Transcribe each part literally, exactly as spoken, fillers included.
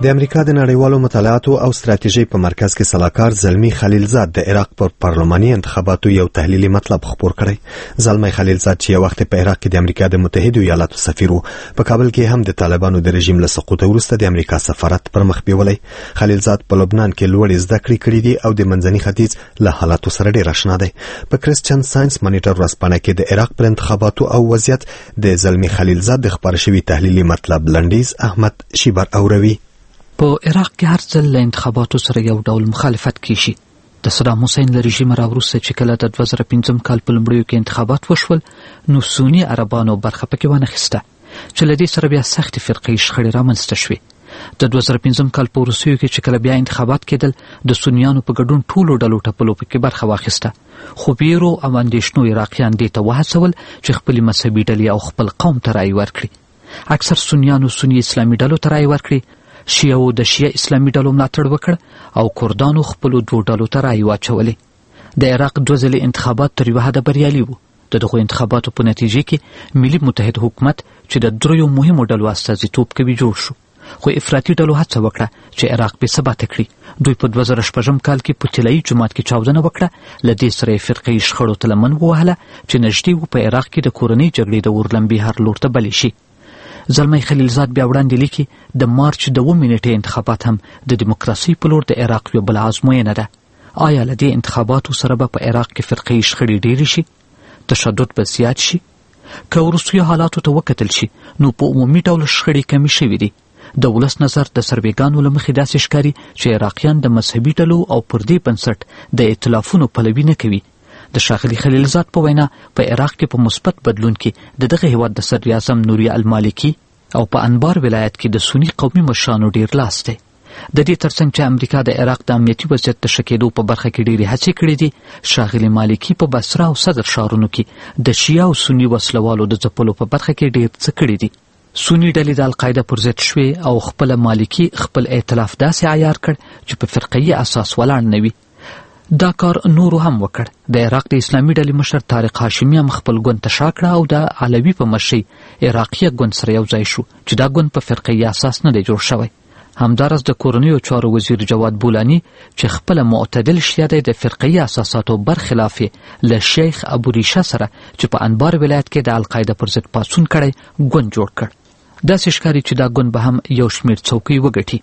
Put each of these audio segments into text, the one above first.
د امریکا د نړیوالو مطالعاتو او ستراتیژۍ په مرکز کې سلاکار زلمی خلیلزاد د عراق پر پارلماني انتخاباتو یو تحلیلي مطلب خپور کړی. زلمی خلیلزاد چې یو وخت په عراق کې د امریکا د متحده ایالاتو سفیر و، په کابل کې هم د طالبانو د رژیم له سقوط وروسته د امریکا سفارت پر مخ بیولای. خلیلزاد په لبنان کې لوړې زده کړې کړې دي او د منځني ختیځ له حالاتو سره ډېر آشنا دی. په کریسچن ساينس مانیټر ورځپاڼه کې د عراق پر انتخاباتو او وضعیت د زلمی خلیلزاد د خبر شوی تحلیلي مطلب لنډیز احمد شیبر اوروي. په عراق کې هر ځل له انتخاباتو سره یو ډول مخالفت کیږي. د صدام حسین له رژیم راوروسته چې کله د دوه زره پنځم کال په لومړیو کې انتخابات وشول، نو سونی عربانو برخه پکې وانخیسته چې له دې سره بیا سختې فرقې شخړې رامنځته شوې. د دوه زره پنځم کال په وروستیو کې چې کله بیا انتخابات کېدل، د سنیانو په ګډون ټولو ډلو ټپلو پکې برخه واخیسته. خو بیرو او اندېښنو عراقیان دې ته وهڅول چې خپلې مذهبي ډلې او خپل قوم ته رایې ورکړي. اکثر سنیانو سني اسلامي ډلو ته رایې ورکړي، شیعو د شیعه اسلامي ډلو ملاتړ وکړ او کردانو خپلو دوو ډلو ته رایې واچولې. د عراق دوه ځلې انتخابات تر یوه حده بریالي وو. د دغو انتخاباتو په نتیجې کې ملي متحد حکومت چې د دریو مهمو ډلو استازیتوب کوي جوړ شو، خو افراطي ډلو هڅه وکړه چې عراق بې ثباته کړي. دوی په دوه زره شپږم کال کې په طلایي جومات کې چاودنه وکړه. له دې سره یې فرقې شخړو ته لمن ووهله چې نږدې وو په عراق کې د کورنۍ جګړې د اورلمبې هر لور ته بلې شي. زلمی خلیلزاد بیا وړاندې لیکي د مارچ د اووه نیټې انتخابات هم د دیموکراسۍ په لور د عراق یوه بله ازموینه ده. آیا له دې انتخاباتو سره به په عراق کې فرقې شخړې ډېرې شي؟ تشدد به زیات شي؟ که وروستیو حالاتو ته وکتل شي، نو په عمومي ډول شخړې کمې شوي دي. د ولس نظر د سروېګانو له مخې داسې ښکاري چې عراقیان د مذهبي ډلو او پر دې بنسټ د ائتلافونو پلوي نه کوي. د ښاغلي خلیلزاد په وینا په عراق کې په مثبت بدلون کې د دغه هیواد د صدر اعظم نوري المالکي او په انبار ولایت کې د سني قومي مشرانو ډیر لاس دی. د دې ترڅنګ چې امریکا د عراق د امنیتي وضعیت د ښه کېدو په برخه کې ډېرې هڅې کړې دي، ښاغلي مالکي په بصره او صدر ښارونو کې د شیعه او سني وسلوالو د ځپلو په برخه کې ډېر څه کړي دي. سني ډلې د القاعده پر ضد شوې او خپله مالکي خپل ائتلاف داسې عیار کړ چې په فرقه‌یي اساس ولاړ نه وي. دا کار نورو هم وکړ. د عراق د اسلامي ډلې مشر طارق هاشمي هم خپل ګوند ته شا کړه او د علوي په مشرۍ عراقیه ګوند سره یو ځای شو چې دا ګوند په فرقه‌یي اساس نه دی جوړ شوی. همداراز د کورنیو چارو وزیر جواد بولاني چې خپله معتدل شیعه دی، د فرقه‌یي اساساتو برخلاف له شیخ ابو ریشه سره چې په انبار ولایت کې د القاعده پر ضد پاڅون کړی ګوند جوړ کړ. داسې ښکاري چې دا ګوند به هم یو شمېر څوکۍ وګټي.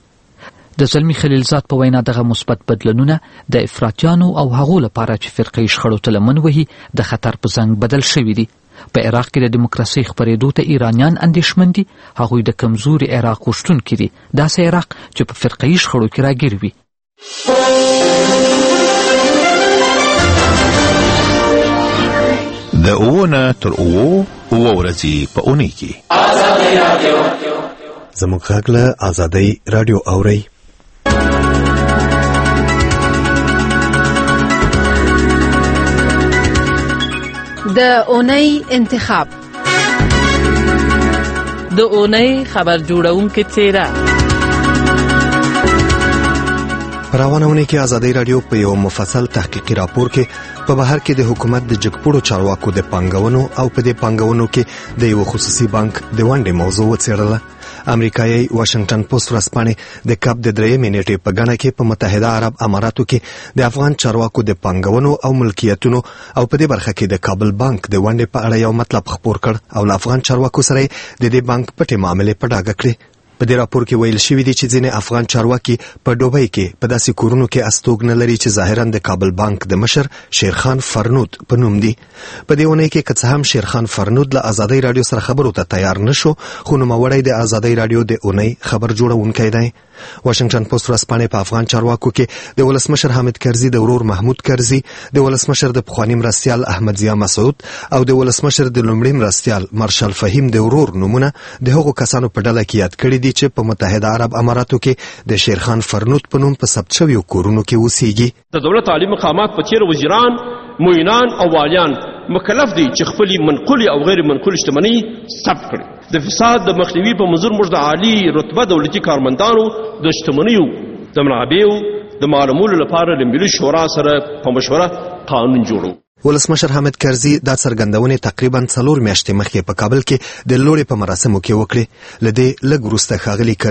د زلمی خلیلزاد په وینا دغه مثبت بدلونونه د افراطیانو او هغو لپاره چې فرقه‌یي شخړو ته لمن وهي د خطر په زنګ بدل شوي دي. په عراق کې د دیموکراسۍ خپرېدو ته ایرانیان اندېښمن دي. هغوی د کمزوري عراق غوښتونکي دي، داسې عراق چې په فرقه‌یي شخړو کې راګیر وي. د اووه نه تر اووه اووه ورځې په اونۍ کې زموږ غږ له ازادۍ راډیو اورئ. د اونۍ انتخاب، د اونۍ خبر جوړونکې څیره. په روانه اونۍ کې ازادۍ راډیو په یو مفصل تحقیقي راپور کې په بهر کې د حکومت د جګپوړو چارواکو د پانګونو او په دې پانګونو کې د یو خصوصي بانک د ونډې موضوع وڅېړله. امریکایي واشنگټن پوسټ ورځپاڼې د کب د درېیمې نیټې په ګڼه کې په متحده عرب اماراتو کې د افغان چارواکو د پانګونو او ملکیتونو او په دې برخه کې د کابل بانک د ونډې په اړه یو مطلب خپور کړ او له افغان چارواکو سره د دې بانک پټې معاملې په ډاګه کړې. په دې راپور کې ویل شوي دي چې ځینې افغان چارواکي په دوبۍ کې په داسې کورونو کې استوګنه لري چې ظاهراً د کابل بانک د مشر شیرخان فرنود په نوم دي. په دې اونۍ کې که څه هم شیرخان فرنود له ازادۍ راډیو سره خبرو ته تیار نه شو، خو نوموړی د ازادۍ راډیو د اونۍ خبر جوړونکی دی. واشنگټن پوسټ ورځپاڼې په افغان چارواکو کې د ولسمشر حامد کرزي د ورور محمود کرزي، د ولسمشر د پخواني مرستیال احمد ضیا مسعود او د ولسمشر د لومړي مرستیال مارشال فهیم د ورور نومونه د هغو کسانو په ډله کې یاد کړي دي چې په متحده عرب اماراتو کې د شیرخان فرنود په نوم په ثبت شویو کورونو کې اوسېږي. د دولت عالی مقامات په څېر وزیران، معینان او والیان مکلف دي چې خپلې منقولې او غیر منقولې شتمنۍ ثبت کړي. د فساد د مخنیوي په منظور موږ د عالي رتبه دولتي کارمندانو د شتمنیو د منابعو د معلومولو لپاره د ملي شورا سره په مشوره قانون جوړو. ولسمشر حامد کرزي دا څرګندونې تقریبا څلور میاشتې مخکې په کابل کې د لوړې په مراسمو کې وکړې. له دې لږ وروسته ښاغلي